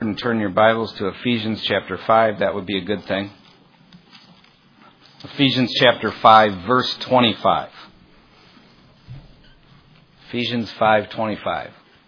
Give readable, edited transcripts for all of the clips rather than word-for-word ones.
And turn your Bibles to Ephesians chapter 5. That would be a good thing. Ephesians chapter 5, verse 25. Ephesians 5:25.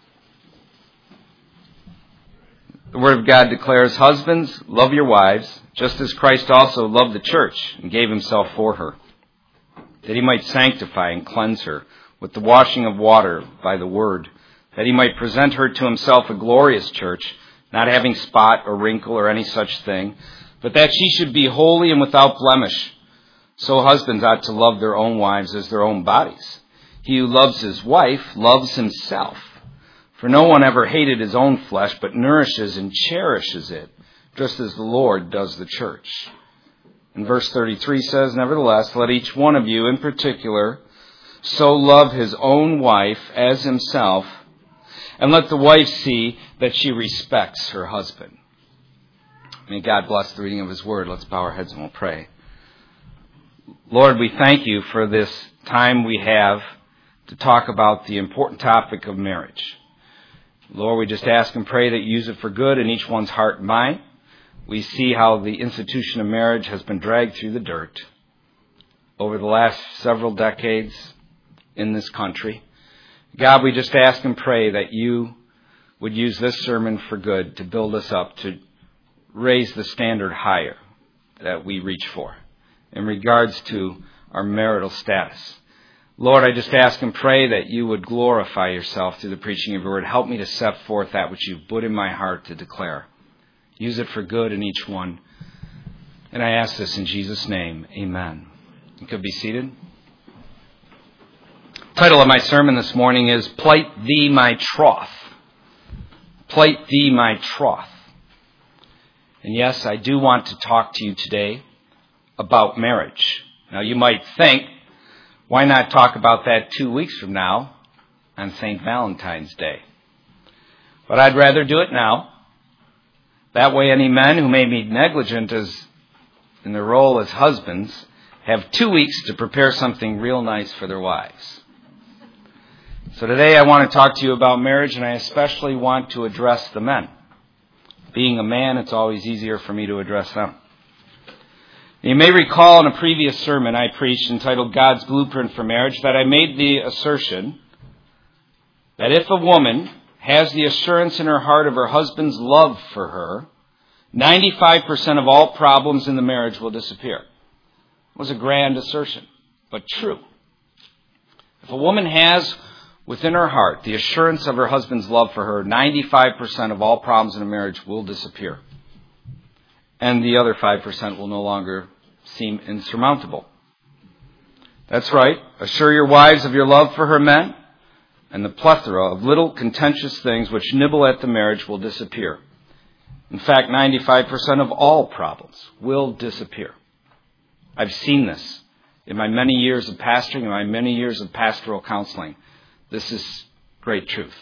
The Word of God declares, "Husbands, love your wives, just as Christ also loved the church and gave himself for her, that he might sanctify and cleanse her with the washing of water by the word, that he might present her to himself a glorious church, not having spot or wrinkle or any such thing, but that she should be holy and without blemish. So husbands ought to love their own wives as their own bodies. He who loves his wife loves himself. For no one ever hated his own flesh, but nourishes and cherishes it, just as the Lord does the church." And verse 33 says, "Nevertheless, let each one of you in particular so love his own wife as himself, and let the wife see that she respects her husband." May God bless the reading of his word. Let's bow our heads and we'll pray. Lord, we thank you for this time we have to talk about the important topic of marriage. Lord, we just ask and pray that you use it for good in each one's heart and mind. We see how the institution of marriage has been dragged through the dirt over the last several decades in this country. God, we just ask and pray that you would use this sermon for good to build us up, to raise the standard higher that we reach for in regards to our marital status. Lord, I just ask and pray that you would glorify yourself through the preaching of your word. Help me to set forth that which you've put in my heart to declare. Use it for good in each one. And I ask this in Jesus' name. Amen. You could be seated. The title of my sermon this morning is "Plight Thee My Troth." Plight Thee My Troth. And yes, I do want to talk to you today about marriage. Now you might think, why not talk about that 2 weeks from now on St. Valentine's Day? But I'd rather do it now. That way any men who may be negligent in their role as husbands have 2 weeks to prepare something real nice for their wives. So today I want to talk to you about marriage, and I especially want to address the men. Being a man, it's always easier for me to address them. You may recall in a previous sermon I preached entitled "God's Blueprint for Marriage" that I made the assertion that if a woman has the assurance in her heart of her husband's love for her, 95% of all problems in the marriage will disappear. It was a grand assertion, but true. If a woman has within her heart the assurance of her husband's love for her, 95% of all problems in a marriage will disappear. And the other 5% will no longer seem insurmountable. That's right. Assure your wives of your love for her men, and the plethora of little contentious things which nibble at the marriage will disappear. In fact, 95% of all problems will disappear. I've seen this in my many years of pastoring and my many years of pastoral counseling. This is great truth.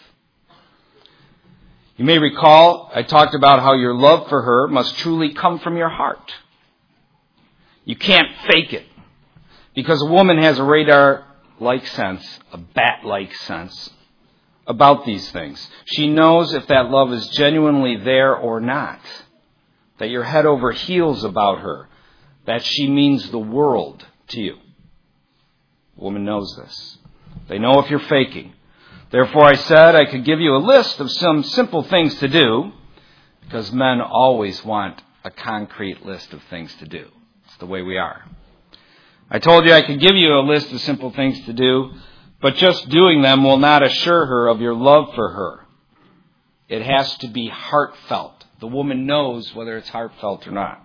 You may recall I talked about how your love for her must truly come from your heart. You can't fake it, because a woman has a radar-like sense, a bat-like sense about these things. She knows if that love is genuinely there or not, that you're head over heels about her, that she means the world to you. A woman knows this. They know if you're faking. Therefore, I said I could give you a list of some simple things to do, because men always want a concrete list of things to do. It's the way we are. I told you I could give you a list of simple things to do, but just doing them will not assure her of your love for her. It has to be heartfelt. The woman knows whether it's heartfelt or not.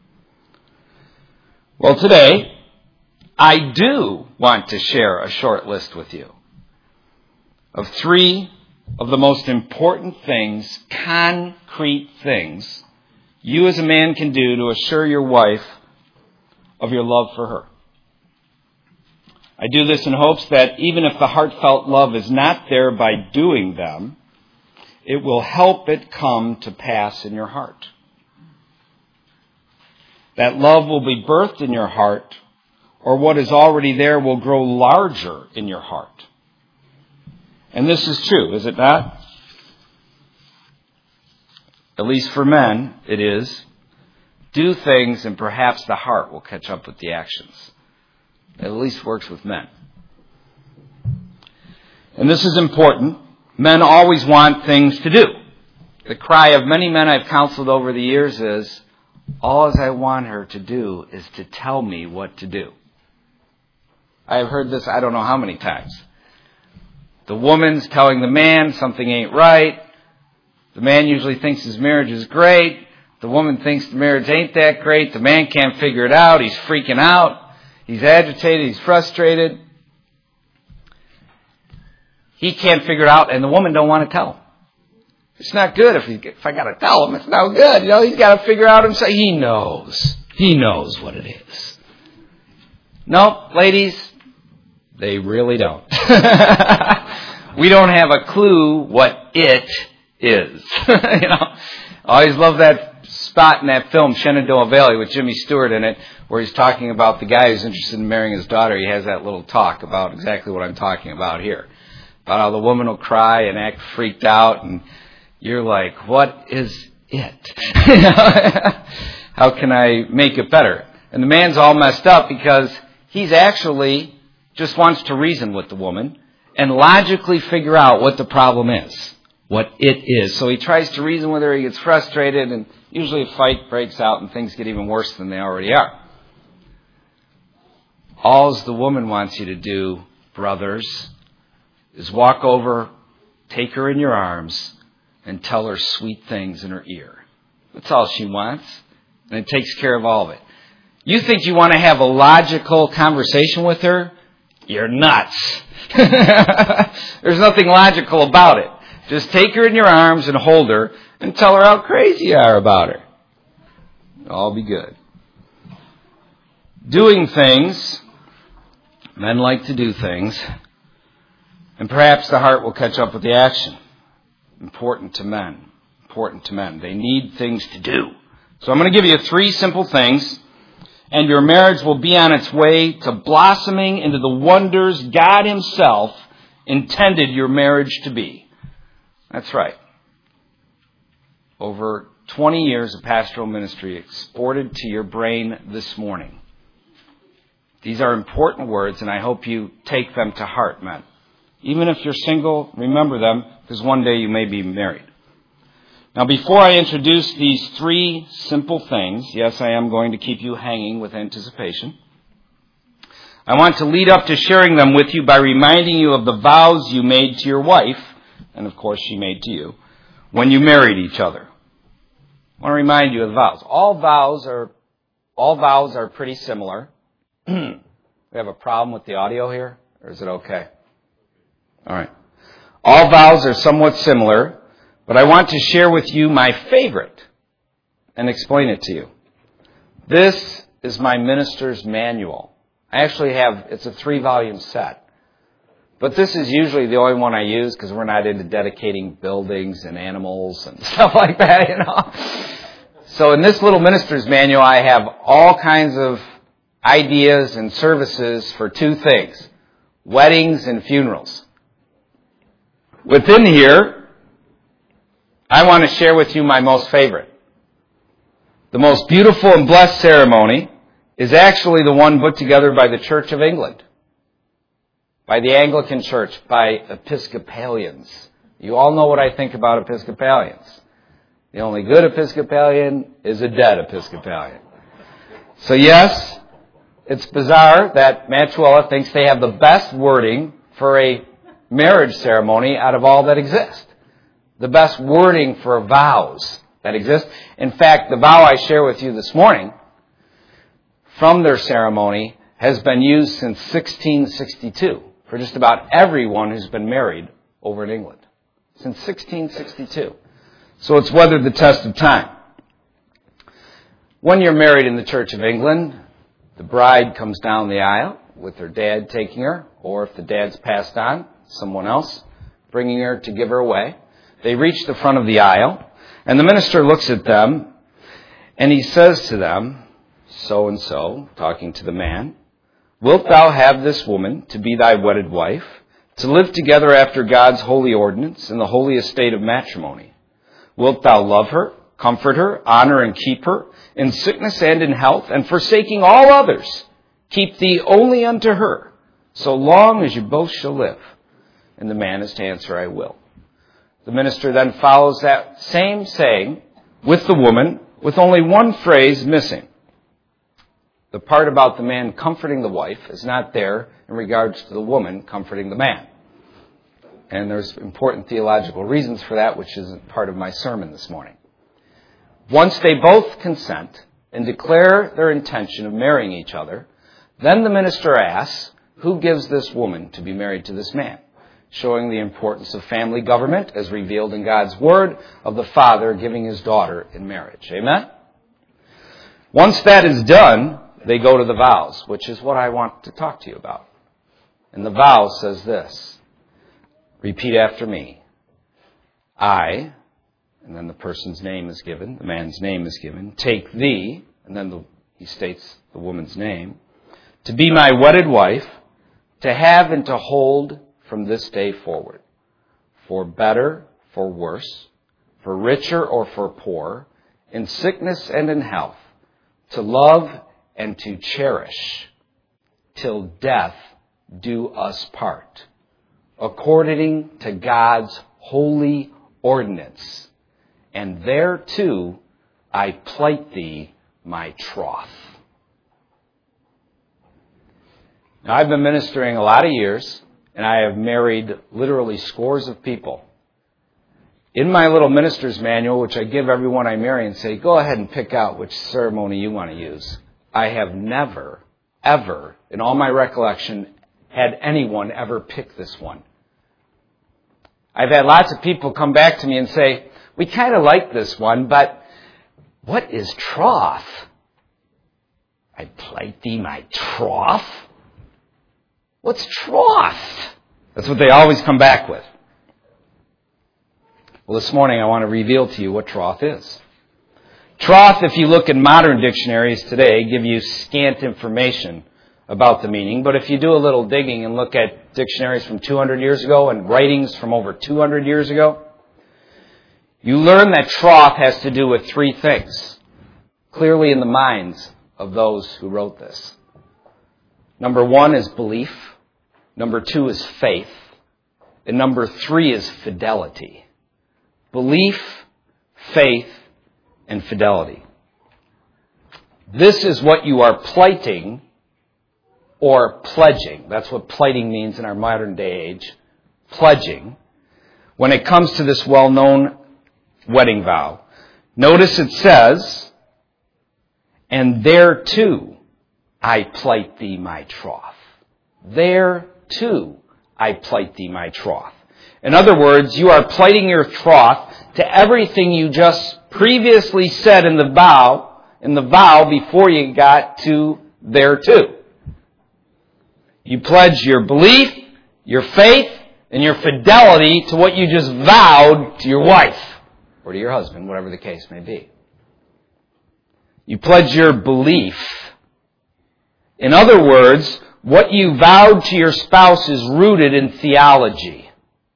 Well, today, I do want to share a short list with you of 3 of the most important things, concrete things, you as a man can do to assure your wife of your love for her. I do this in hopes that even if the heartfelt love is not there by doing them, it will help it come to pass in your heart. That love will be birthed in your heart, or what is already there will grow larger in your heart. And this is true, is it not? at least for men, it is, do things and perhaps the heart will catch up with the actions. It at least works with men. And this is important. Men always want things to do. The cry of many men I've counseled over the years is, all I want her to do is to tell me what to do. I have heard this I don't know how many times. The woman's telling the man something ain't right. The man usually thinks his marriage is great. The woman thinks the marriage ain't that great. The man can't figure it out. He's freaking out. He's agitated. He's frustrated. He can't figure it out, and the woman don't want to tell him. It's not good if I got to tell him. It's no good. He's got to figure out himself. He knows. He knows what it is. No, ladies, they really don't. We don't have a clue what it is. I always love that spot in that film, Shenandoah Valley, with Jimmy Stewart in it, where he's talking about the guy who's interested in marrying his daughter. He has that little talk about exactly what I'm talking about here. About how the woman will cry and act freaked out, and you're like, what is it? How can I make it better? And the man's all messed up because he's actually just wants to reason with the woman and logically figure out what the problem is, what it is. So he tries to reason with her, he gets frustrated, and usually a fight breaks out and things get even worse than they already are. All the woman wants you to do, brothers, is walk over, take her in your arms, and tell her sweet things in her ear. That's all she wants, and it takes care of all of it. You think you want to have a logical conversation with her? You're nuts. There's nothing logical about it. Just take her in your arms and hold her and tell her how crazy you are about her. It'll all be good. Doing things, men like to do things, and perhaps the heart will catch up with the action. Important to men. Important to men. They need things to do. So I'm going to give you 3 simple things, and your marriage will be on its way to blossoming into the wonders God Himself intended your marriage to be. That's right. Over 20 years of pastoral ministry exported to your brain this morning. These are important words, and I hope you take them to heart, men. Even if you're single, remember them, because one day you may be married. Now, before I introduce these 3 simple things, yes, I am going to keep you hanging with anticipation. I want to lead up to sharing them with you by reminding you of the vows you made to your wife, and of course she made to you, when you married each other. I want to remind you of the vows. All vows are pretty similar. We have a problem with the audio here, or is it okay? All right. All vows are somewhat similar, but I want to share with you my favorite and explain it to you. This is my minister's manual. I actually it's a 3-volume set. But this is usually the only one I use because we're not into dedicating buildings and animals and stuff like that, So in this little minister's manual, I have all kinds of ideas and services for 2 things: weddings and funerals. Within here, I want to share with you my most favorite. The most beautiful and blessed ceremony is actually the one put together by the Church of England, by the Anglican Church, by Episcopalians. You all know what I think about Episcopalians. The only good Episcopalian is a dead Episcopalian. So yes, it's bizarre that Mantuela thinks they have the best wording for a marriage ceremony out of all that exist. The best wording for vows that exist. In fact, the vow I share with you this morning from their ceremony has been used since 1662 for just about everyone who's been married over in England. Since 1662. So it's weathered the test of time. When you're married in the Church of England, the bride comes down the aisle with her dad taking her, or if the dad's passed on, someone else bringing her to give her away. They reach the front of the aisle, and the minister looks at them, and he says to them, so-and-so, talking to the man, "Wilt thou have this woman to be thy wedded wife, to live together after God's holy ordinance in the holy estate of matrimony? Wilt thou love her comfort her, honor and keep her, in sickness and in health, and forsaking all others, keep thee only unto her, so long as you both shall live. And the man is to answer, I will. The minister then follows that same saying with the woman, with only one phrase missing. The part about the man comforting the wife is not there in regards to the woman comforting the man. And there's important theological reasons for that, which isn't part of my sermon this morning. Once they both consent and declare their intention of marrying each other, then the minister asks, who gives this woman to be married to this man? Showing the importance of family government as revealed in God's Word of the father giving his daughter in marriage. Amen? Once that is done, they go to the vows, which is what I want to talk to you about. And the vow says this. Repeat after me. I, and then the person's name is given, the man's name is given, take thee, and then he states the woman's name, to be my wedded wife, to have and to hold from this day forward, for better, for worse, for richer or for poor, in sickness and in health, to love and to cherish, till death do us part, according to God's holy ordinance. And thereto I plight thee my troth. Now, I've been ministering a lot of years, and I have married literally scores of people. In my little minister's manual, which I give everyone I marry and say, go ahead and pick out which ceremony you want to use, I have never, ever, in all my recollection, had anyone ever pick this one. I've had lots of people come back to me and say, we kind of like this one, but what is troth? I plight thee my troth? What's troth? That's what they always come back with. Well, this morning I want to reveal to you what troth is. Troth, if you look in modern dictionaries today, give you scant information about the meaning. But if you do a little digging and look at dictionaries from 200 years ago and writings from over 200 years ago, you learn that troth has to do with three things, clearly in the minds of those who wrote this. Number one is belief. Number two is faith. And number three is fidelity. Belief, faith, and fidelity. This is what you are plighting or pledging. That's what plighting means in our modern day age. Pledging. When it comes to this well-known wedding vow. Notice it says, and thereto I plight thee my troth. Thereto I plight thee my troth. In other words, you are plighting your troth to everything you just previously said in the vow before you got to thereto. You pledge your belief, your faith, and your fidelity to what you just vowed to your wife or to your husband, whatever the case may be. You pledge your belief. In other words, what you vowed to your spouse is rooted in theology.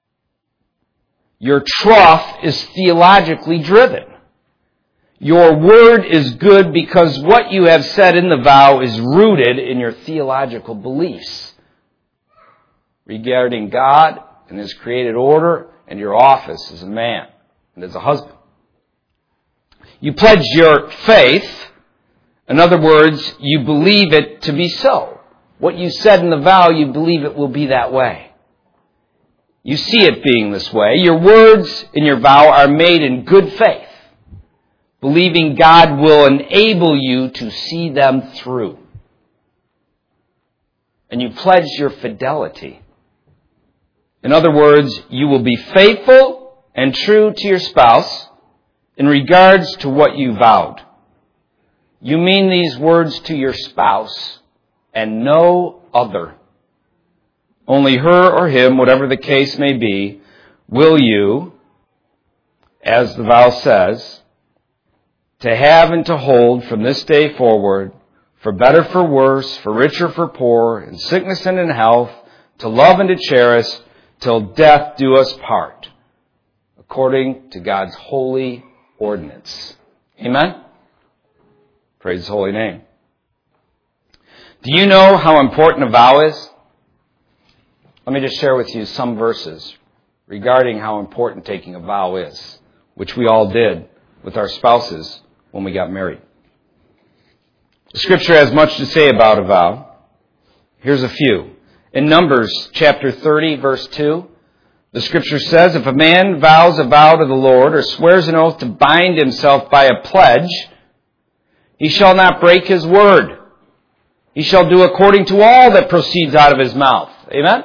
Your troth is theologically driven. Your word is good because what you have said in the vow is rooted in your theological beliefs regarding God and His created order and your office as a man and as a husband. You pledge your faith. In other words, you believe it to be so. What you said in the vow, you believe it will be that way. You see it being this way. Your words in your vow are made in good faith, believing God will enable you to see them through. And you pledge your fidelity. In other words, you will be faithful and true to your spouse in regards to what you vowed. You mean these words to your spouse and no other. Only her or him, whatever the case may be, will you, as the vow says, to have and to hold from this day forward, for better, for worse, for richer, for poor, in sickness and in health, to love and to cherish, till death do us part, according to God's holy ordinance. Amen? Praise His holy name. Do you know how important a vow is? Let me just share with you some verses regarding how important taking a vow is, which we all did with our spouses when we got married. The Scripture has much to say about a vow. Here's a few. In Numbers chapter 30, verse 2, the Scripture says, if a man vows a vow to the Lord or swears an oath to bind himself by a pledge, he shall not break his word. He shall do according to all that proceeds out of his mouth. Amen?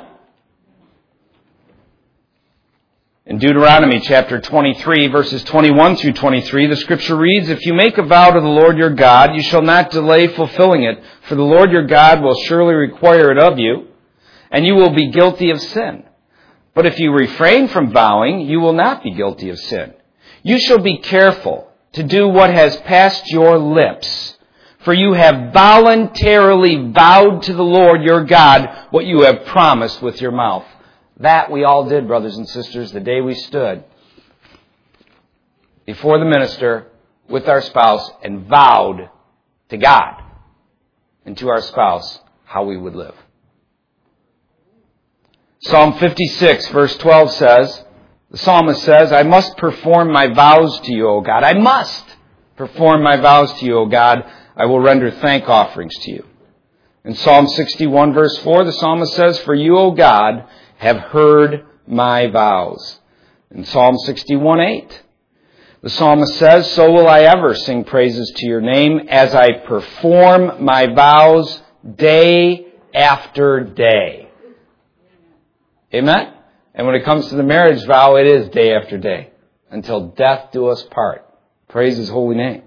In Deuteronomy chapter 23, verses 21 through 23, the Scripture reads, if you make a vow to the Lord your God, you shall not delay fulfilling it, for the Lord your God will surely require it of you, and you will be guilty of sin. But if you refrain from vowing, you will not be guilty of sin. You shall be careful to do what has passed your lips, for you have voluntarily vowed to the Lord your God what you have promised with your mouth. That we all did, brothers and sisters, the day we stood before the minister with our spouse and vowed to God and to our spouse how we would live. Psalm 56, verse 12 says, the psalmist says, I must perform my vows to you, O God. I must perform my vows to you, O God. I will render thank offerings to you. In Psalm 61, verse 4, the psalmist says, for you, O God, have heard my vows. In Psalm 61:8, the psalmist says, so will I ever sing praises to your name as I perform my vows day after day. Amen? And when it comes to the marriage vow, it is day after day, until death do us part. Praise His holy name.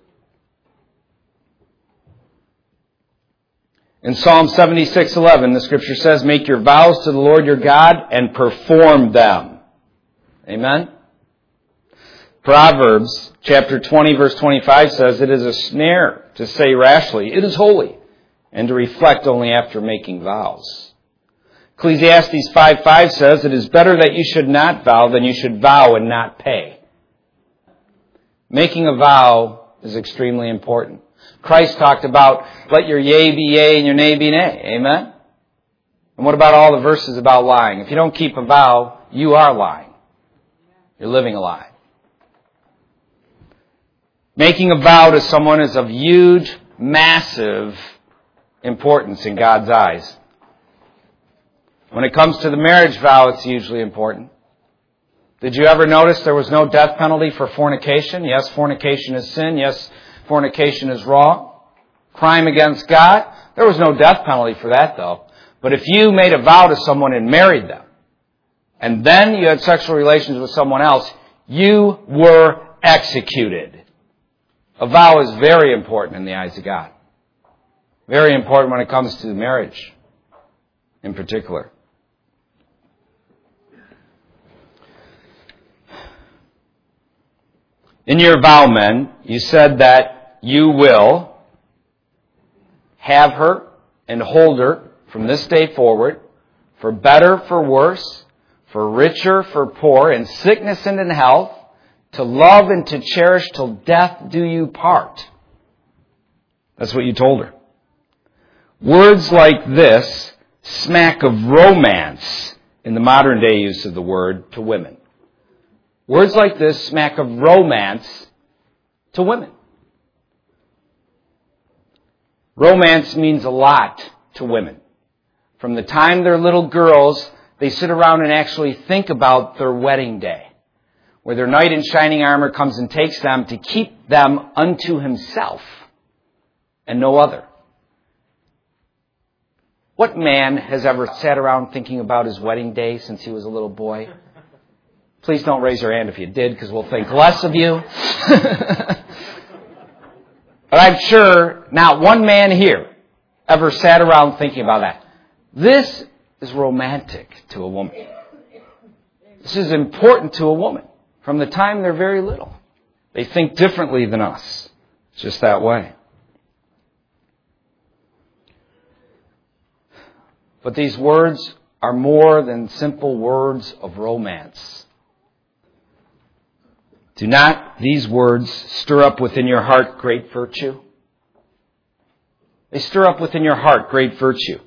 In Psalm 76:11, the Scripture says, make your vows to the Lord your God and perform them. Amen? Proverbs chapter 20, verse 25 says, it is a snare to say rashly, it is holy, and to reflect only after making vows. Ecclesiastes 5:5 says, it is better that you should not vow than you should vow and not pay. Making a vow is extremely important. Christ talked about, let your yea be yea and your nay be nay. Amen? And what about all the verses about lying? If you don't keep a vow, you are lying. You're living a lie. Making a vow to someone is of huge, massive importance in God's eyes. When it comes to the marriage vow, it's hugely important. Did you ever notice there was no death penalty for fornication? Yes, fornication is sin. Yes, fornication is wrong. Crime against God. There was no death penalty for that, though. But if you made a vow to someone and married them, and then you had sexual relations with someone else, you were executed. A vow is very important in the eyes of God. Very important when it comes to marriage, in particular. In your vow, men, you said that you will have her and hold her from this day forward, for better, for worse, for richer, for poor, in sickness and in health, to love and to cherish till death do you part. That's what you told her. Words like this smack of romance in the modern day use of the word to women. Words like this smack of romance to women. Romance means a lot to women. From the time they're little girls, they sit around and actually think about their wedding day, where their knight in shining armor comes and takes them to keep them unto himself and no other. What man has ever sat around thinking about his wedding day since he was a little boy? Please don't raise your hand if you did, because we'll think less of you. But I'm sure not one man here ever sat around thinking about that. This is romantic to a woman. This is important to a woman from the time they're very little. They think differently than us. It's just that way. But these words are more than simple words of romance. Do not these words stir up within your heart great virtue? They stir up within your heart great virtue.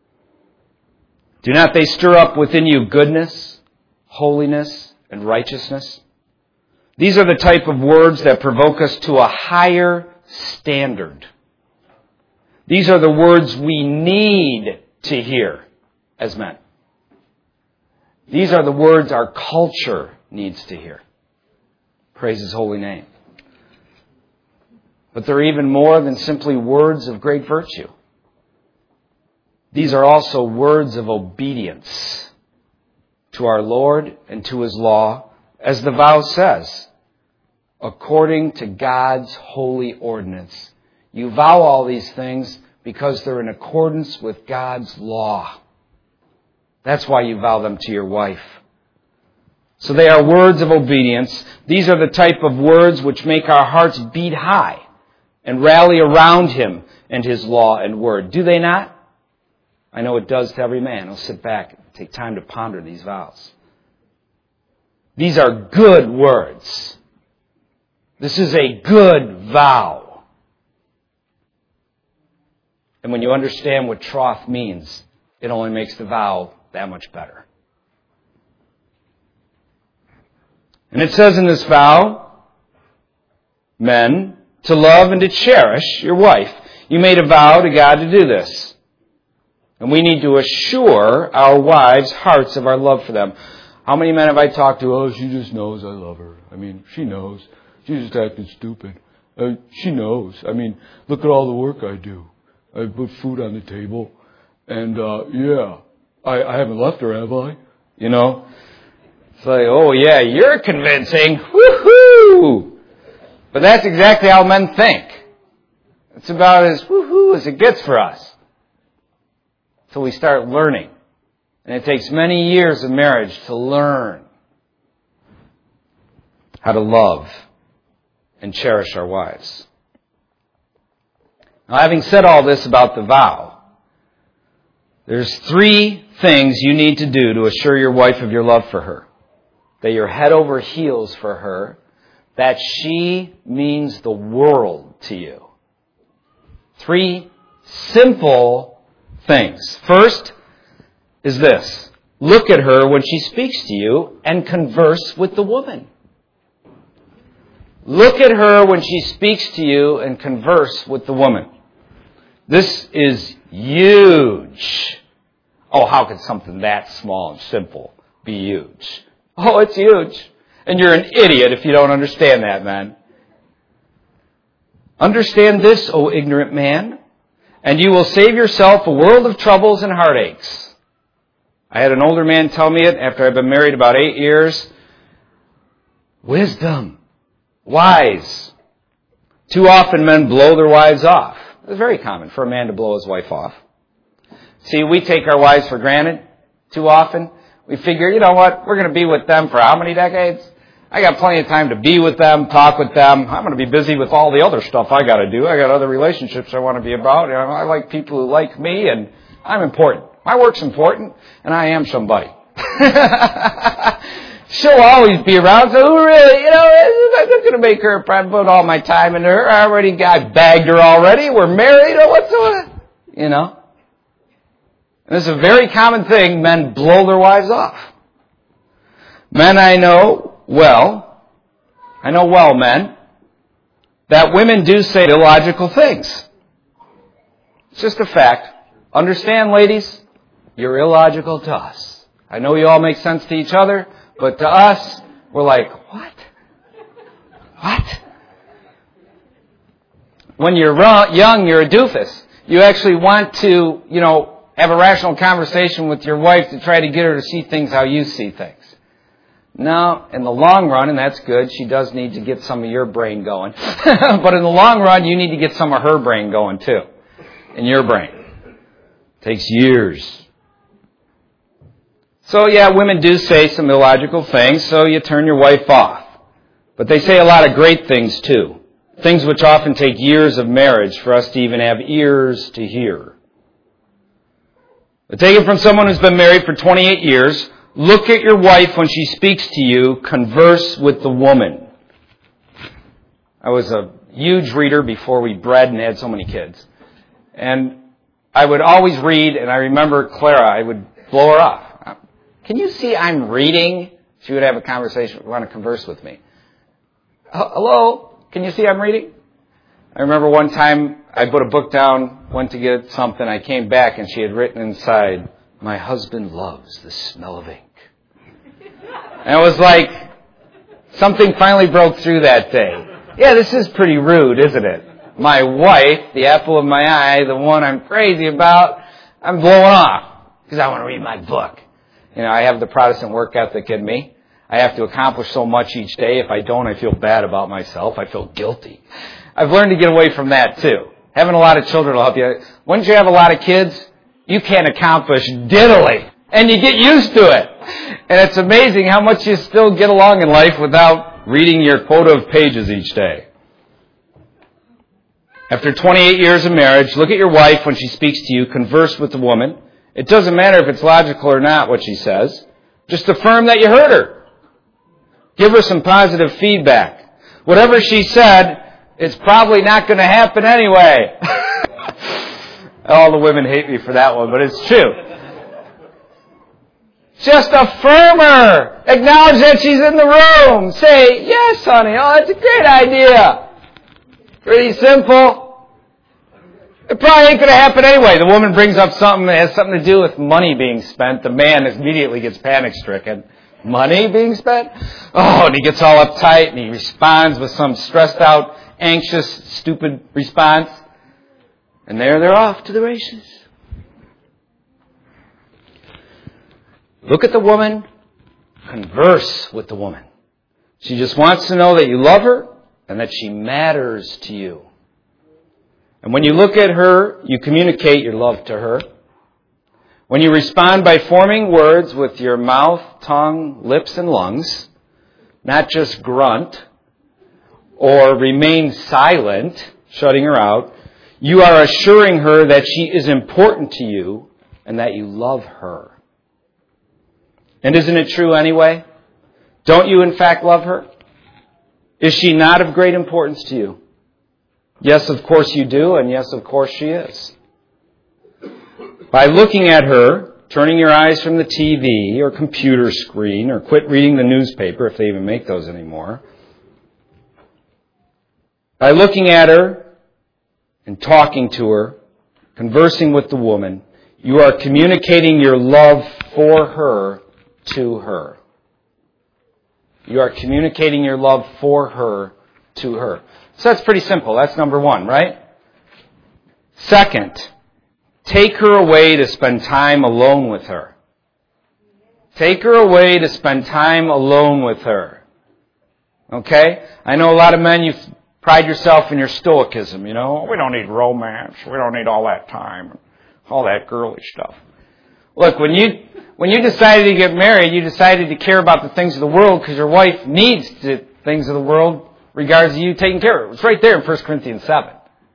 Do not they stir up within you goodness, holiness, and righteousness? These are the type of words that provoke us to a higher standard. These are the words we need to hear as men. These are the words our culture needs to hear. Praise His holy name. But they're even more than simply words of great virtue. These are also words of obedience to our Lord and to His law, as the vow says, according to God's holy ordinance. You vow all these things because they're in accordance with God's law. That's why you vow them to your wife. So they are words of obedience. These are the type of words which make our hearts beat high and rally around Him and His law and word. Do they not? I know it does to every man. I'll sit back and take time to ponder these vows. These are good words. This is a good vow. And when you understand what troth means, it only makes the vow that much better. And it says in this vow, men, to love and to cherish your wife. You made a vow to God to do this. And we need to assure our wives' hearts of our love for them. How many men have I talked to? Oh, she just knows I love her. I mean, she knows. She's just acting stupid. She knows. I mean, look at all the work I do. I put food on the table. And, I haven't left her, have I? You know? It's like, oh yeah, you're convincing. Woohoo! But that's exactly how men think. It's about as woohoo as it gets for us. Until we start learning. And it takes many years of marriage to learn how to love and cherish our wives. Now, having said all this about the vow, there's 3 things you need to do to assure your wife of your love for her. That you're head over heels for her. That she means the world to you. 3 simple things. First is this. Look at her when she speaks to you and converse with the woman. Look at her when she speaks to you and converse with the woman. This is huge. Oh, how could something that small and simple be huge? Oh, it's huge. And you're an idiot if you don't understand that, man. Understand this, O ignorant man, and you will save yourself a world of troubles and heartaches. I had an older man tell me it after I'd been married about 8 years. Wisdom. Wise. Too often men blow their wives off. It's very common for a man to blow his wife off. See, we take our wives for granted too often. We figure, you know what, we're going to be with them for how many decades? I got plenty of time to be with them, talk with them. I'm going to be busy with all the other stuff I got to do. I got other relationships I want to be about. You know, I like people who like me, and I'm important. My work's important, and I am somebody. She'll always be around, so who really, I'm not going to make her put all my time into her. I bagged her already. We're married. Oh, what's the, And this is a very common thing. Men blow their wives off. Men, I know well, men, that women do say illogical things. It's just a fact. Understand, ladies, you're illogical to us. I know you all make sense to each other, but to us, we're like, what? What? When you're young, you're a doofus. You actually want to, have a rational conversation with your wife to try to get her to see things how you see things. No, in the long run, and that's good, she does need to get some of your brain going. But in the long run, you need to get some of her brain going too. In your brain. It takes years. So yeah, women do say some illogical things, so you turn your wife off. But they say a lot of great things too. Things which often take years of marriage for us to even have ears to hear. But take it from someone who's been married for 28 years. Look at your wife when she speaks to you. Converse with the woman. I was a huge reader before we bred and had so many kids. And I would always read, and I remember Clara, I would blow her off. Can you see I'm reading? She would have a conversation, want to converse with me. Hello? Can you see I'm reading? I remember one time I put a book down, went to get something, I came back and she had written inside, "My husband loves the smell of ink." And it was like, something finally broke through that day. Yeah, this is pretty rude, isn't it? My wife, the apple of my eye, the one I'm crazy about, I'm blowing off because I want to read my book. You know, I have the Protestant work ethic in me. I have to accomplish so much each day. If I don't, I feel bad about myself. I feel guilty. I've learned to get away from that too. Having a lot of children will help you. Once you have a lot of kids, you can't accomplish diddly. And you get used to it. And it's amazing how much you still get along in life without reading your quota of pages each day. After 28 years of marriage, look at your wife when she speaks to you. Converse with the woman. It doesn't matter if it's logical or not what she says. Just affirm that you heard her. Give her some positive feedback. Whatever she said, it's probably not going to happen anyway. All the women hate me for that one, but it's true. Just affirm her. Acknowledge that she's in the room. Say, "Yes, honey. Oh, that's a great idea." Pretty simple. It probably ain't going to happen anyway. The woman brings up something that has something to do with money being spent. The man immediately gets panic-stricken. Money being spent? Oh, and he gets all uptight and he responds with some stressed out, anxious, stupid response. And there they're off to the races. Look at the woman. Converse with the woman. She just wants to know that you love her and that she matters to you. And when you look at her, you communicate your love to her. When you respond by forming words with your mouth, tongue, lips, and lungs, not just grunt or remain silent, shutting her out, you are assuring her that she is important to you and that you love her. And isn't it true anyway? Don't you in fact love her? Is she not of great importance to you? Yes, of course you do, and yes, of course she is. By looking at her, turning your eyes from the TV or computer screen, or quit reading the newspaper if they even make those anymore. By looking at her and talking to her, conversing with the woman, you are communicating your love for her to her. You are communicating your love for her to her. So that's pretty simple. That's number one, right? Second, take her away to spend time alone with her. Take her away to spend time alone with her. Okay? I know a lot of men, you pride yourself in your stoicism, you know. We don't need romance. We don't need all that time. All that girly stuff. Look, when you decided to get married, you decided to care about the things of the world because your wife needs the things of the world regards to you taking care of it. It's right there in 1 Corinthians 7.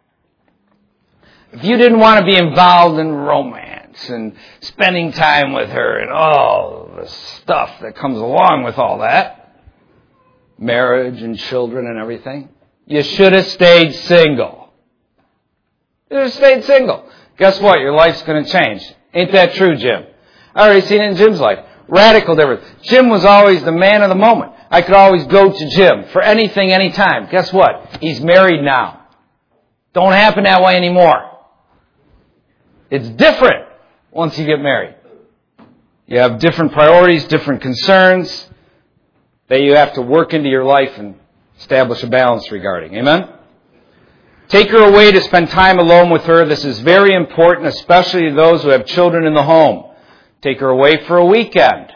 If you didn't want to be involved in romance and spending time with her and all the stuff that comes along with all that, marriage and children and everything, you should have stayed single. You should have stayed single. Guess what? Your life's going to change. Ain't that true, Jim? I already seen it in Jim's life. Radical difference. Jim was always the man of the moment. I could always go to Jim for anything, anytime. Guess what? He's married now. Don't happen that way anymore. It's different once you get married. You have different priorities, different concerns that you have to work into your life and establish a balance regarding. Amen? Take her away to spend time alone with her. This is very important, especially to those who have children in the home. Take her away for a weekend.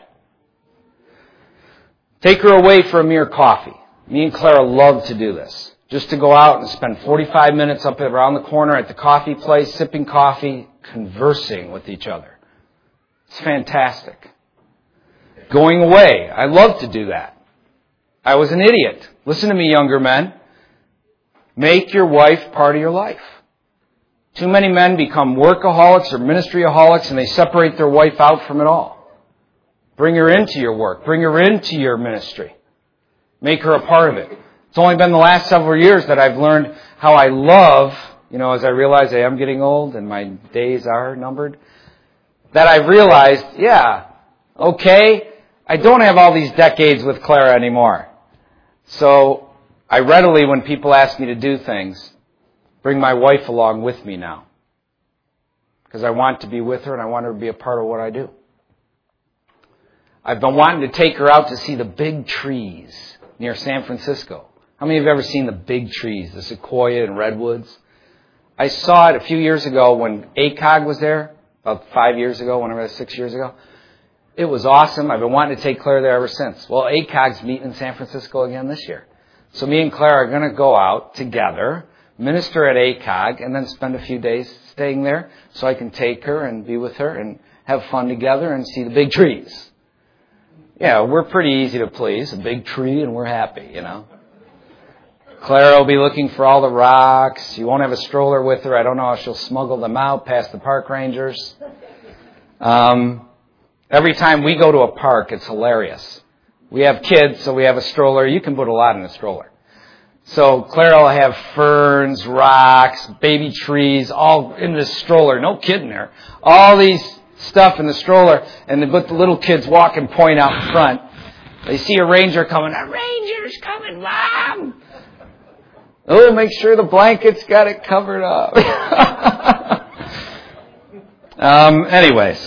Take her away for a mere coffee. Me and Clara love to do this. Just to go out and spend 45 minutes up around the corner at the coffee place, sipping coffee, conversing with each other. It's fantastic. Going away. I love to do that. I was an idiot. Listen to me, younger men. Make your wife part of your life. Too many men become workaholics or ministryaholics and they separate their wife out from it all. Bring her into your work. Bring her into your ministry. Make her a part of it. It's only been the last several years that I've learned how I love, as I realize I am getting old and my days are numbered, that I've realized, okay, I don't have all these decades with Clara anymore. So I readily, when people ask me to do things, bring my wife along with me now. Because I want to be with her and I want her to be a part of what I do. I've been wanting to take her out to see the big trees near San Francisco. How many of you have ever seen the big trees, the sequoia and redwoods? I saw it a few years ago when ACOG was there, about 5 years ago, whenever it was 6 years ago. It was awesome. I've been wanting to take Claire there ever since. Well, ACOG's meeting in San Francisco again this year. So me and Claire are going to go out together, minister at ACOG, and then spend a few days staying there so I can take her and be with her and have fun together and see the big trees. Yeah, we're pretty easy to please. A big tree and we're happy, Claire will be looking for all the rocks. You won't have a stroller with her. I don't know how she'll smuggle them out past the park rangers. Every time we go to a park, it's hilarious. We have kids, so we have a stroller. You can put a lot in a stroller. So Claire will have ferns, rocks, baby trees, all in this stroller. No kidding there. All these stuff in the stroller, and they put the little kids walk and point out in front. They see a ranger coming. A ranger's coming, Mom! Oh, make sure the blanket's got it covered up. Anyways.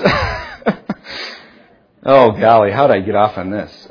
Oh, golly, how did I get off on this?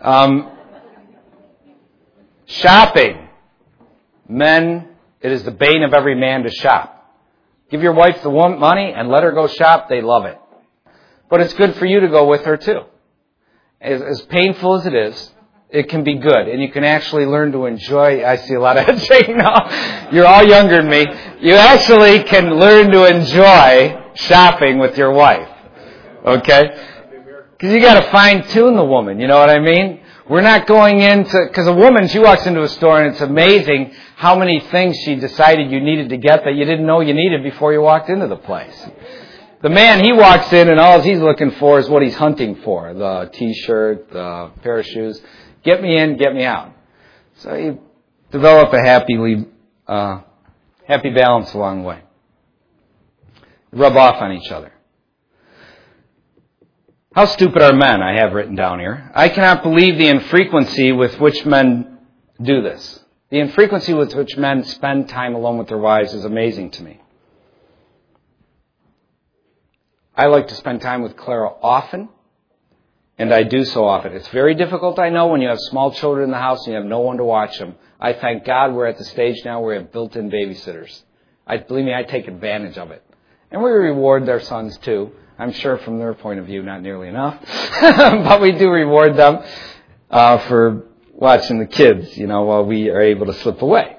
Shopping. Men, it is the bane of every man to shop. Give your wife the money and let her go shop. They love it. But it's good for you to go with her, too. As painful as it is, it can be good. And you can actually learn to enjoy. I see a lot of heads shaking now. You're all younger than me. You actually can learn to enjoy shopping with your wife. Okay? Because you got to fine-tune the woman. You know what I mean? We're not going into... Because a woman, she walks into a store and it's amazing how many things she decided you needed to get that you didn't know you needed before you walked into the place. The man, he walks in and all he's looking for is what he's hunting for. The T-shirt, the pair of shoes. Get me in, get me out. So you develop a happy balance along the way. Rub off on each other. How stupid are men, I have written down here. I cannot believe the infrequency with which men do this. The infrequency with which men spend time alone with their wives is amazing to me. I like to spend time with Clara often, and I do so often. It's very difficult, I know, when you have small children in the house and you have no one to watch them. I thank God we're at the stage now where we have built-in babysitters. Believe me, I take advantage of it. And we reward their sons, too. I'm sure from their point of view, not nearly enough. But we do reward them for watching the kids, while we are able to slip away.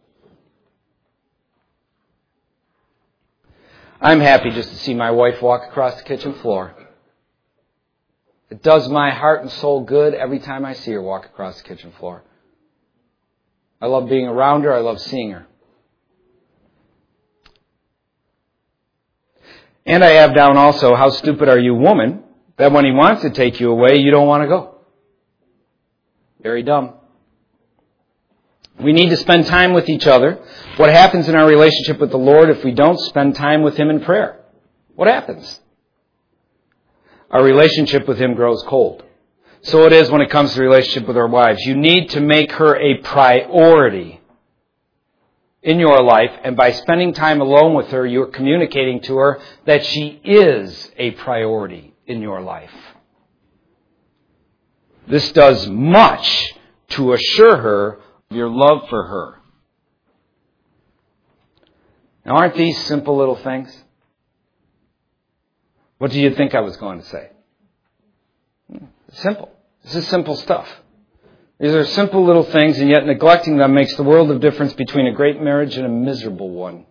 I'm happy just to see my wife walk across the kitchen floor. It does my heart and soul good every time I see her walk across the kitchen floor. I love being around her. I love seeing her. And I have down also, how stupid are you, woman, that when he wants to take you away, you don't want to go. Very dumb. We need to spend time with each other. What happens in our relationship with the Lord if we don't spend time with Him in prayer? What happens? Our relationship with Him grows cold. So it is when it comes to the relationship with our wives. You need to make her a priority in your life, and by spending time alone with her, you're communicating to her that she is a priority in your life. This does much to assure her of your love for her. Now, aren't these simple little things? What do you think I was going to say? Simple. This is simple stuff. These are simple little things, and yet neglecting them makes the world of difference between a great marriage and a miserable one.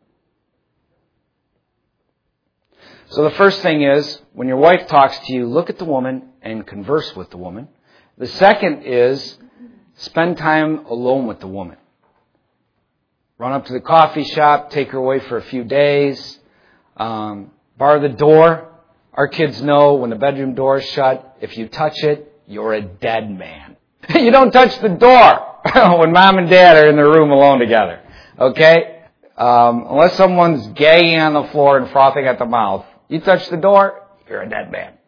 So the first thing is, when your wife talks to you, look at the woman and converse with the woman. The second is, spend time alone with the woman. Run up to the coffee shop, take her away for a few days, bar the door. Our kids know when the bedroom door is shut, if you touch it, you're a dead man. You don't touch the door. when mom and dad are in their room alone together. Okay? Unless someone's gagging on the floor and frothing at the mouth, you touch the door, you're a dead man.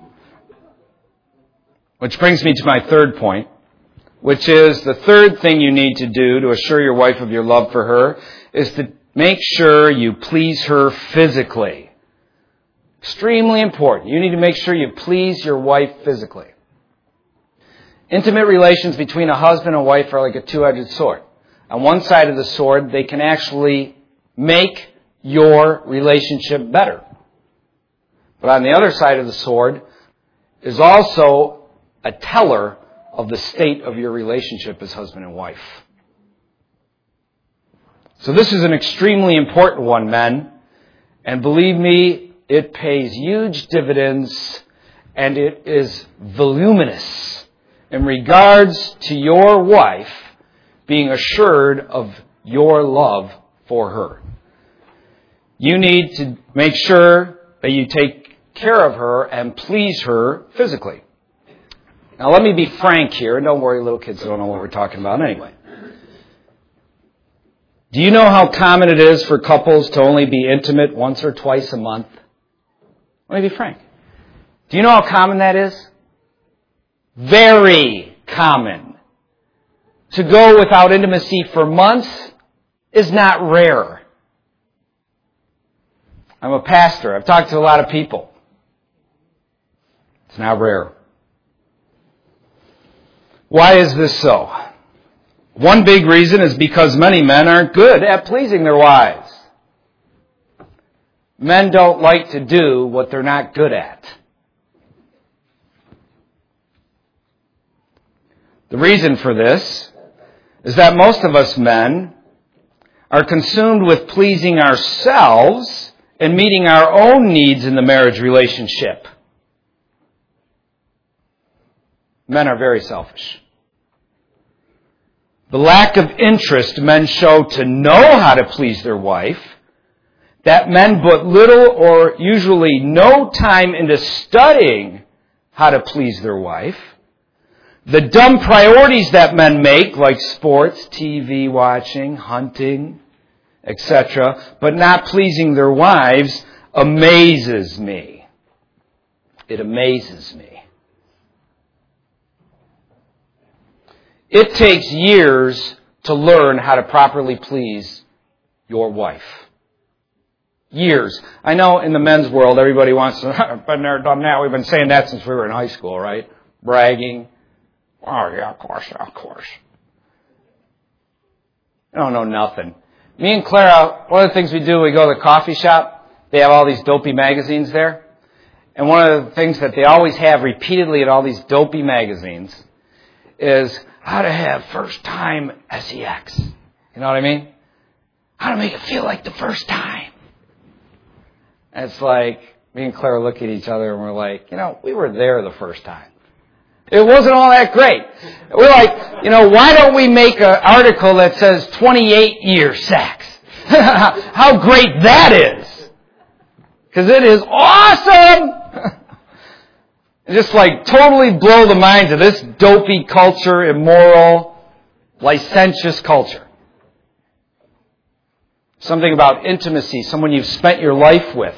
Which brings me to my third point, which is the third thing you need to do to assure your wife of your love for her is to make sure you please her physically. Extremely important. You need to make sure you please your wife physically. Intimate relations between a husband and wife are like a two-edged sword. On one side of the sword, they can actually make your relationship better. But on the other side of the sword is also a teller of the state of your relationship as husband and wife. So this is an extremely important one, men. And believe me, it pays huge dividends and it is voluminous in regards to your wife being assured of your love for her. You need to make sure that you take care of her and please her physically. Now let me be frank here, and don't worry, little kids don't know what we're talking about anyway. Do you know how common it is for couples to only be intimate once or twice a month? Let me be frank. Do you know how common that is? Very common. To go without intimacy for months is not rare. I'm a pastor. I've talked to a lot of people. It's not rare. Why is this so? One big reason is because many men aren't good at pleasing their wives. Men don't like to do what they're not good at. The reason for this is that most of us men are consumed with pleasing ourselves and meeting our own needs in the marriage relationship. Men are very selfish. The lack of interest men show to know how to please their wife, that men put little or usually no time into studying how to please their wife, the dumb priorities that men make, like sports, TV watching, hunting, etc., but not pleasing their wives, amazes me. It amazes me. It takes years to learn how to properly please your wife. Years. I know in the men's world everybody wants to, been there, done that. We've been saying that since we were in high school, right? Bragging. Oh, yeah, of course. I don't know nothing. Me and Clara, one of the things we do, we go to the coffee shop. They have all these dopey magazines there. And one of the things that they always have repeatedly in all these dopey magazines is how to have first time sex. You know what I mean? How to make it feel like the first time. And it's like, me and Clara look at each other and we're like, we were there the first time. It wasn't all that great. We're like, why don't we make an article that says 28-year sex? How great that is. Because it is awesome. Just like totally blow the minds of this dopey culture, immoral, licentious culture. Something about intimacy, someone you've spent your life with.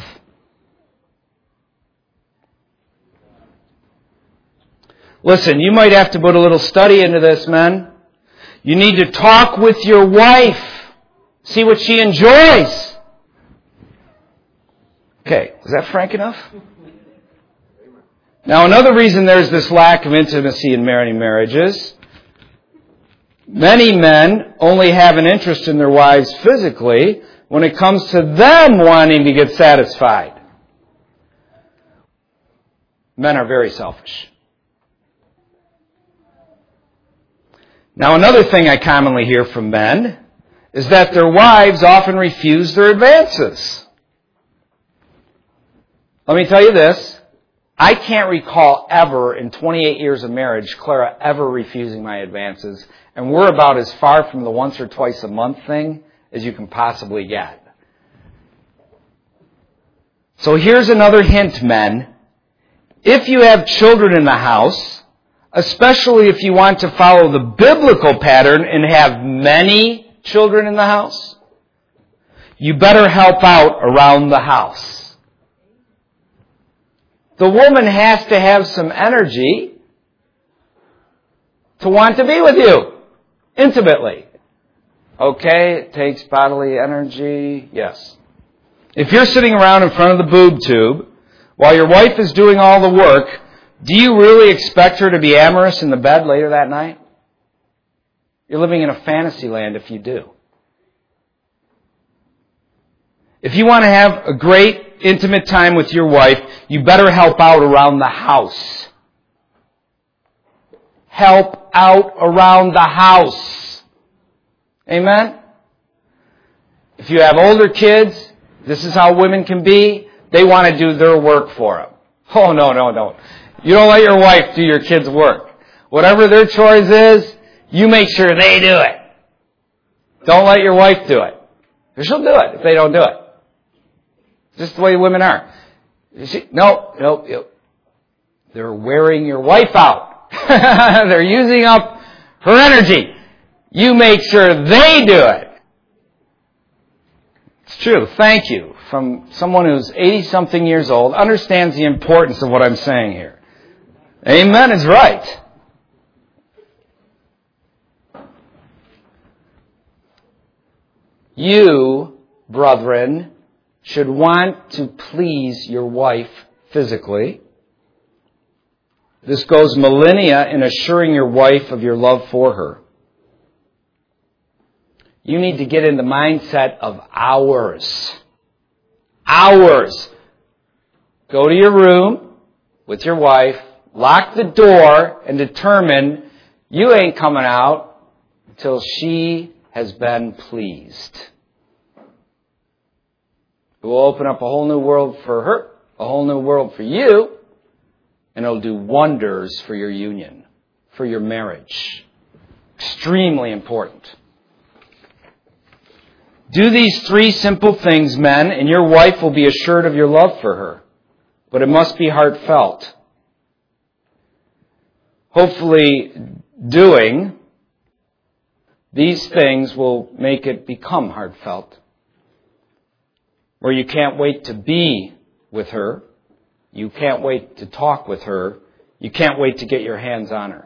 Listen, you might have to put a little study into this, men. You need to talk with your wife. See what she enjoys. Okay, is that frank enough? Now, another reason there's this lack of intimacy in many marriages, many men only have an interest in their wives physically when it comes to them wanting to get satisfied. Men are very selfish. Now, another thing I commonly hear from men is that their wives often refuse their advances. Let me tell you this. I can't recall ever in 28 years of marriage, Clara ever refusing my advances. And we're about as far from the once or twice a month thing as you can possibly get. So here's another hint, men. If you have children in the house, especially if you want to follow the biblical pattern and have many children in the house, you better help out around the house. The woman has to have some energy to want to be with you intimately. Okay, it takes bodily energy. Yes. If you're sitting around in front of the boob tube while your wife is doing all the work, do you really expect her to be amorous in the bed later that night? You're living in a fantasy land if you do. If you want to have a great intimate time with your wife, you better help out around the house. Help out around the house. Amen? If you have older kids, this is how women can be. They want to do their work for them. Oh, no. You don't let your wife do your kids' work. Whatever their chores is, you make sure they do it. Don't let your wife do it. Or she'll do it if they don't do it. Just the way women are. No. They're wearing your wife out. They're using up her energy. You make sure they do it. It's true. Thank you. From someone who's 80-something years old, understands the importance of what I'm saying here. Amen is right. You, brethren, should want to please your wife physically. This goes millennia in assuring your wife of your love for her. You need to get in the mindset of hours. Hours. Go to your room with your wife, lock the door, and determine you ain't coming out until she has been pleased. It will open up a whole new world for her, a whole new world for you, and it'll do wonders for your union, for your marriage. Extremely important. Do these 3 simple things, men, and your wife will be assured of your love for her. But it must be heartfelt. Hopefully, doing these things will make it become heartfelt. Where you can't wait to be with her. You can't wait to talk with her. You can't wait to get your hands on her.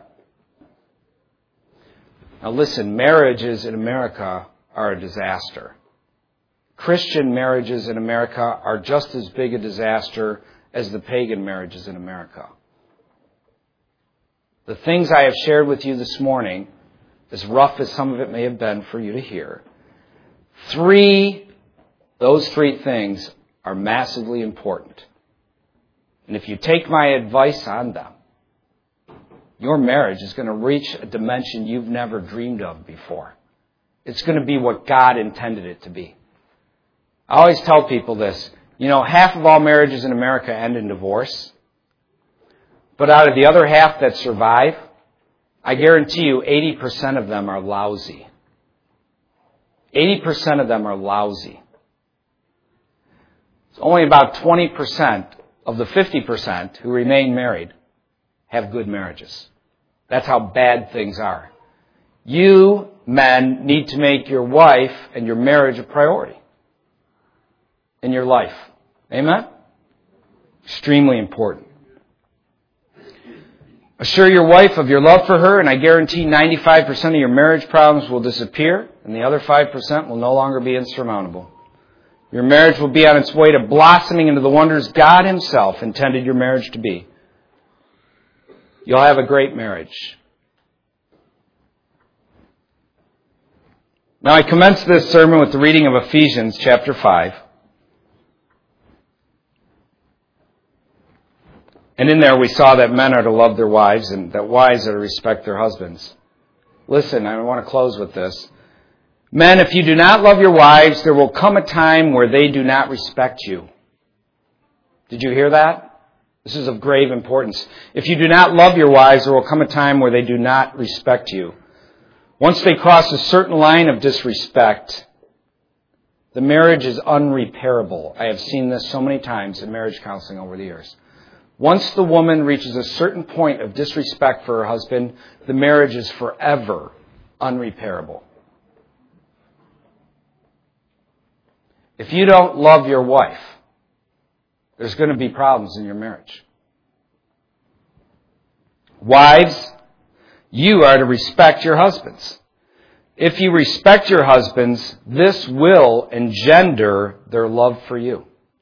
Now listen, marriages in America are a disaster. Christian marriages in America are just as big a disaster as the pagan marriages in America. The things I have shared with you this morning, as rough as some of it may have been for you to hear, those 3 things are massively important. And if you take my advice on them, your marriage is going to reach a dimension you've never dreamed of before. It's going to be what God intended it to be. I always tell people this. Half of all marriages in America end in divorce. But out of the other half that survive, I guarantee you 80% of them are lousy. 80% of them are lousy. It's only about 20% of the 50% who remain married have good marriages. That's how bad things are. You, men, need to make your wife and your marriage a priority in your life. Amen? Extremely important. Assure your wife of your love for her, and I guarantee 95% of your marriage problems will disappear, and the other 5% will no longer be insurmountable. Your marriage will be on its way to blossoming into the wonders God Himself intended your marriage to be. You'll have a great marriage. Now, I commenced this sermon with the reading of Ephesians chapter 5. And in there we saw that men are to love their wives and that wives are to respect their husbands. Listen, I want to close with this. Men, if you do not love your wives, there will come a time where they do not respect you. Did you hear that? This is of grave importance. If you do not love your wives, there will come a time where they do not respect you. Once they cross a certain line of disrespect, the marriage is unrepairable. I have seen this so many times in marriage counseling over the years. Once the woman reaches a certain point of disrespect for her husband, the marriage is forever unrepairable. If you don't love your wife, there's going to be problems in your marriage. Wives, you are to respect your husbands. If you respect your husbands, this will engender their love for you.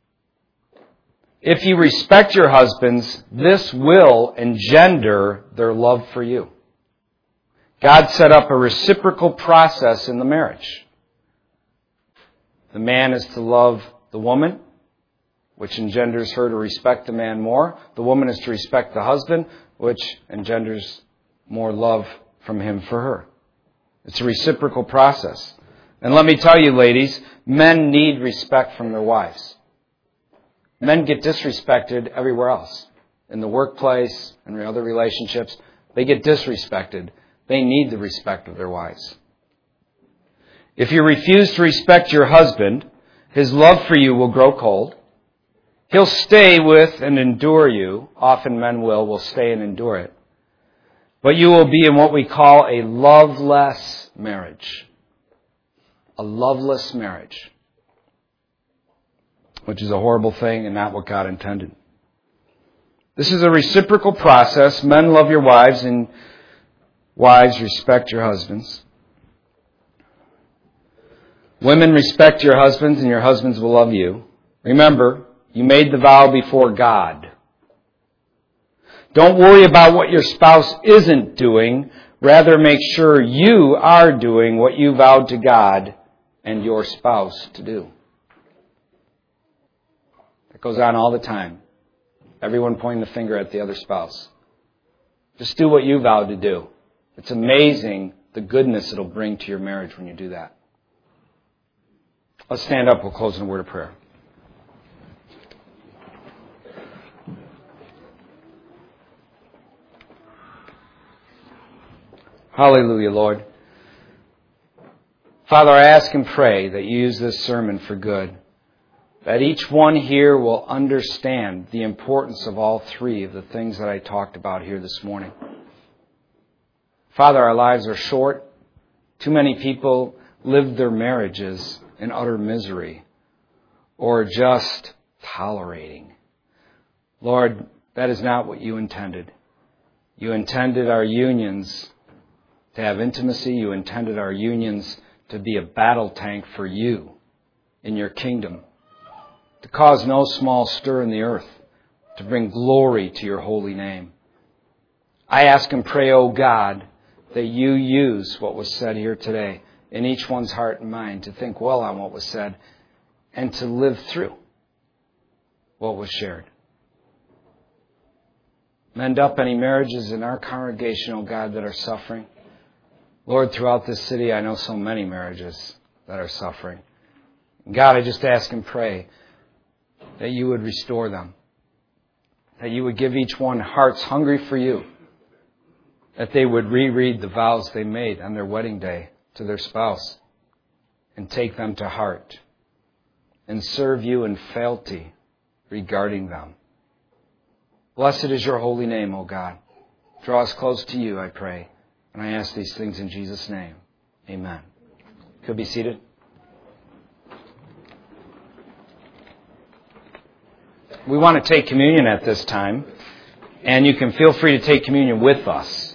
If you respect your husbands, this will engender their love for you. God set up a reciprocal process in the marriage. The man is to love the woman, which engenders her to respect the man more. The woman is to respect the husband, which engenders more love from him for her. It's a reciprocal process. And let me tell you, ladies, men need respect from their wives. Men get disrespected everywhere else. In the workplace, in other relationships, they get disrespected. They need the respect of their wives. If you refuse to respect your husband, his love for you will grow cold. He'll stay with and endure you. Often men will stay and endure it. But you will be in what we call a loveless marriage. A loveless marriage. Which is a horrible thing and not what God intended. This is a reciprocal process. Men, love your wives, and wives, respect your husbands. Women, respect your husbands, and your husbands will love you. Remember, you made the vow before God. Don't worry about what your spouse isn't doing. Rather, make sure you are doing what you vowed to God and your spouse to do. It goes on all the time. Everyone pointing the finger at the other spouse. Just do what you vowed to do. It's amazing the goodness it'll bring to your marriage when you do that. Let's stand up. We'll close in a word of prayer. Hallelujah, Lord. Father, I ask and pray that you use this sermon for good. That each one here will understand the importance of all three of the things that I talked about here this morning. Father, our lives are short. Too many people live their marriages in utter misery or just tolerating. Lord, that is not what you intended. You intended our unions to have intimacy. You intended our unions to be a battle tank for you in your kingdom, to cause no small stir in the earth, to bring glory to your holy name. I ask and pray, O God, that you use what was said here today in each one's heart and mind to think well on what was said and to live through what was shared. Mend up any marriages in our congregation, O God, that are suffering. Lord, throughout this city, I know so many marriages that are suffering. God, I just ask and pray that you would restore them, that you would give each one hearts hungry for you, that they would reread the vows they made on their wedding day to their spouse and take them to heart and serve you in fealty regarding them. Blessed is your holy name, O God. Draw us close to you, I pray. And I ask these things in Jesus' name. Amen. Could be seated. We want to take communion at this time, and you can feel free to take communion with us.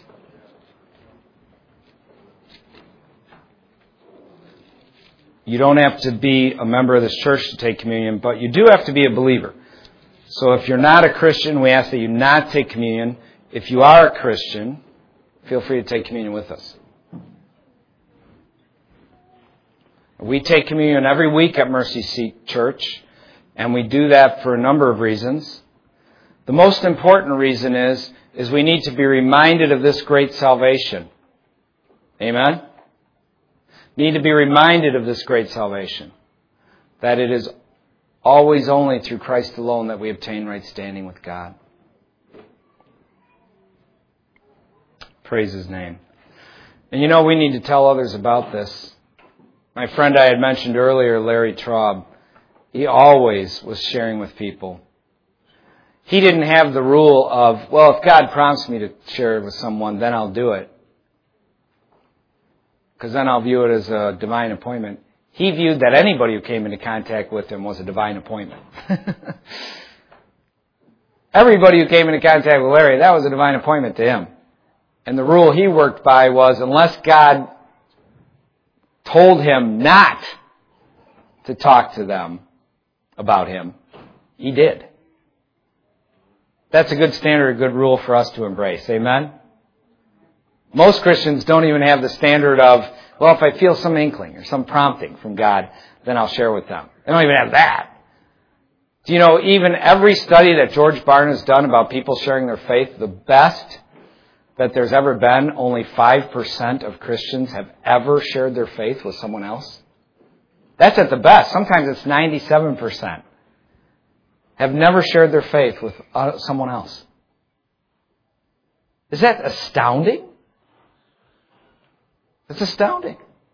You don't have to be a member of this church to take communion, but you do have to be a believer. So if you're not a Christian, we ask that you not take communion. If you are a Christian, feel free to take communion with us. We take communion every week at Mercy Seat Church, and we do that for a number of reasons. The most important reason is we need to be reminded of this great salvation. Amen? Need to be reminded of this great salvation. That it is always only through Christ alone that we obtain right standing with God. Praise His name. And you know, we need to tell others about this. My friend I had mentioned earlier, Larry Traub, he always was sharing with people. He didn't have the rule of, well, if God prompts me to share it with someone, then I'll do it. Because then I'll view it as a divine appointment. He viewed that anybody who came into contact with him was a divine appointment. Everybody who came into contact with Larry, that was a divine appointment to him. And the rule he worked by was, unless God told him not to talk to them about him, he did. That's a good standard, a good rule for us to embrace. Amen? Most Christians don't even have the standard of, well, if I feel some inkling or some prompting from God, then I'll share with them. They don't even have that. Do you know, even every study that George Barna has done about people sharing their faith, the best that there's ever been, only 5% of Christians have ever shared their faith with someone else. That's at the best. Sometimes it's 97%. Have never shared their faith with someone else. Is that astounding? It's astounding.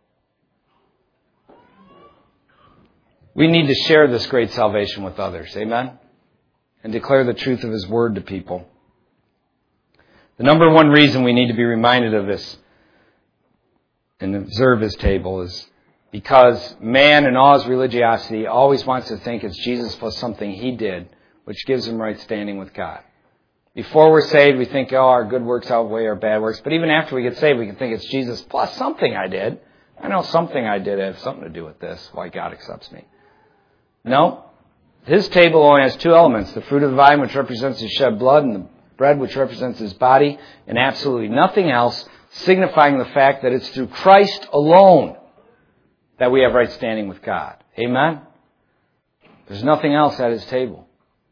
We need to share this great salvation with others. Amen? And declare the truth of His Word to people. The number one reason we need to be reminded of this and observe His table is because man, in all his religiosity, always wants to think it's Jesus plus something he did, which gives him right standing with God. Before we're saved, we think, oh, our good works outweigh our bad works. But even after we get saved, we can think it's Jesus plus something I did. I know something I did has something to do with this, why God accepts me. No. His table only has two elements, the fruit of the vine, which represents His shed blood, and the bread, which represents His body, and absolutely nothing else, signifying the fact that it's through Christ alone that we have right standing with God. Amen? There's nothing else at His table.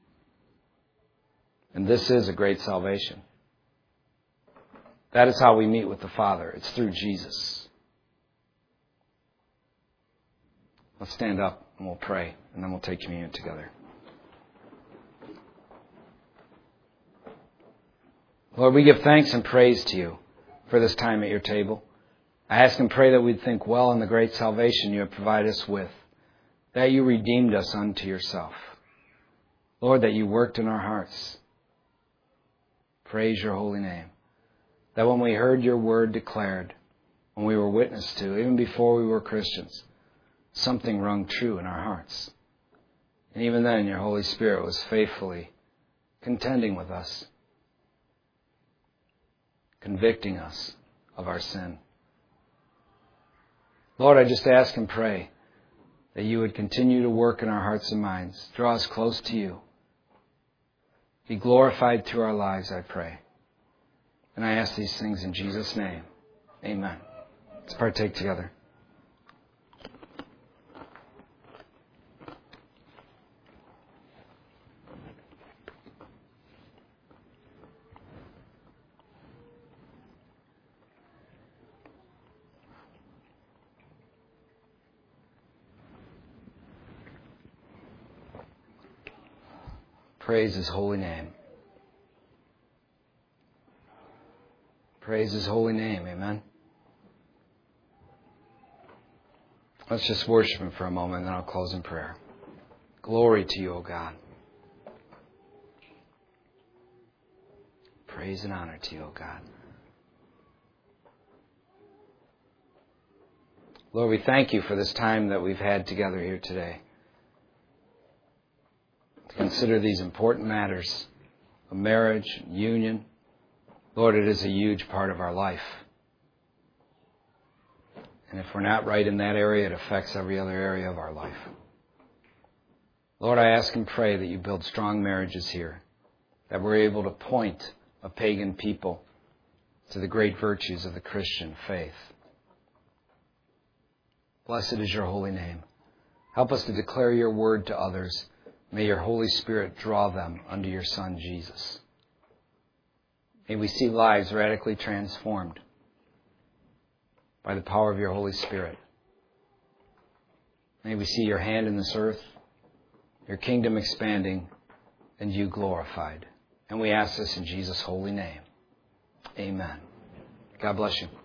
And this is a great salvation. That is how we meet with the Father. It's through Jesus. Let's stand up and we'll pray, and then we'll take communion together. Lord, we give thanks and praise to You for this time at Your table. I ask and pray that we'd think well on the great salvation You have provided us with, that You redeemed us unto Yourself. Lord, that You worked in our hearts. Praise Your holy name. That when we heard Your word declared, when we were witness to, even before we were Christians, something rung true in our hearts. And even then, Your Holy Spirit was faithfully contending with us, convicting us of our sin. Lord, I just ask and pray that You would continue to work in our hearts and minds. Draw us close to You. Be glorified through our lives, I pray. And I ask these things in Jesus' name. Amen. Let's partake together. Praise His holy name. Praise His holy name. Amen. Let's just worship Him for a moment, and then I'll close in prayer. Glory to You, O God. Praise and honor to You, O God. Lord, we thank You for this time that we've had together here today. Consider these important matters of marriage, union. Lord, it is a huge part of our life. And if we're not right in that area, it affects every other area of our life. Lord, I ask and pray that You build strong marriages here, that we're able to point a pagan people to the great virtues of the Christian faith. Blessed is Your holy name. Help us to declare Your word to others. May Your Holy Spirit draw them unto Your Son, Jesus. May we see lives radically transformed by the power of Your Holy Spirit. May we see Your hand in this earth, Your kingdom expanding, and You glorified. And we ask this in Jesus' holy name. Amen. God bless you.